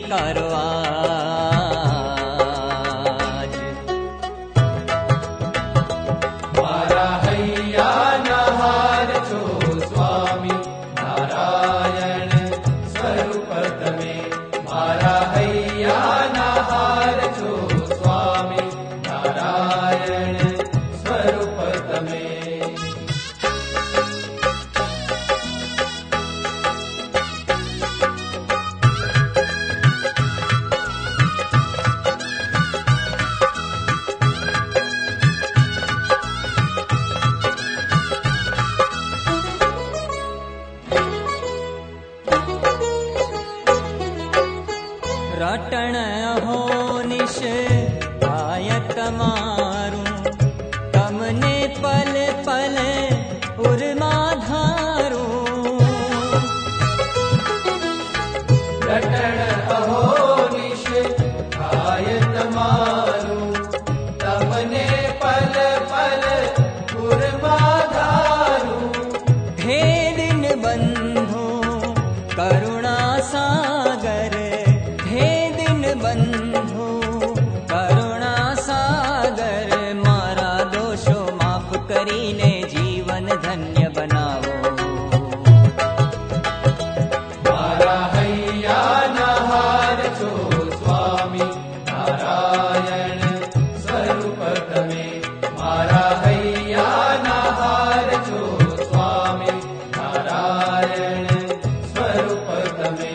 स्वीकारो आज। मारा हैया नहार छो स्वामी नारायण स्वरूप तमे। मारा हैया नहार छो स्वामी नारायण स्वरूप तमे। रटण हो निश आय तमारू तमने पल पल उर्मा धारू। रटण अहो निश आय तमारू तमने पल पल उर्मा धारू। हे दिन बंधु करुणा सागर, हे दिन बंधु करुणा सागर। मारा दोषो माफ करीने जीवन धन्य बनावो। मारा हैया नहार छो स्वामी नारायण स्वरूप तमे। मारा हैया नहार छो स्वामी नारायण स्वरूप तमे।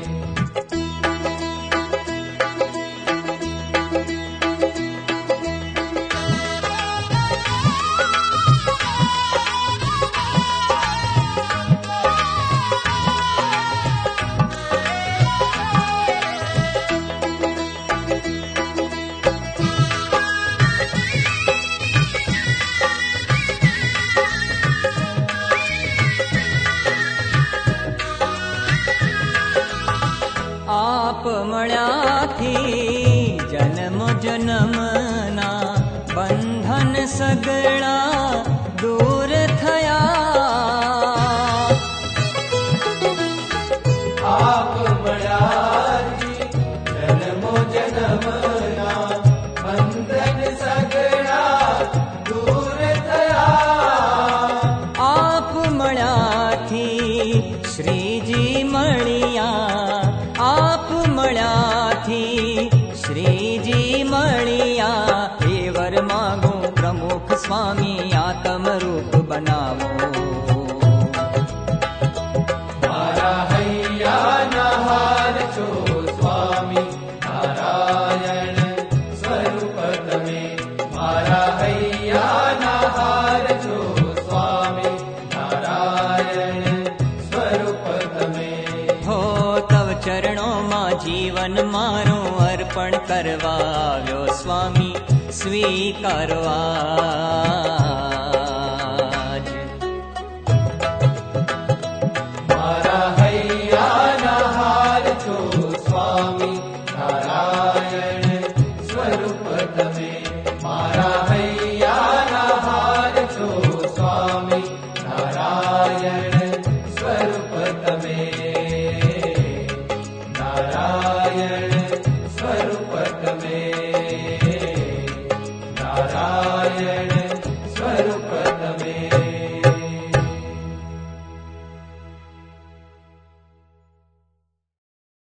आप मळ्याथी जन्म जन्मना बंधन सगळा दूर थया। आप मळ्याथी जन्मो जन्मना बंधन सगळा दूर थया। आप मळ्याथी श्रीजी मळिया, आप मळ्याथी श्रीजी मळिया। हे वर मागो प्रमुख स्वामी आत्म रूप बनावो। मारा हैया नहार छो स्वामी नारायण स्वरूप तमे। मारा हैया नहार छो स्वामी नारायण स्वरूप तमे। हो तव चरणों मां जीवन मारो अर्पण करवाव्यो स्वामी स्वीकारो आज।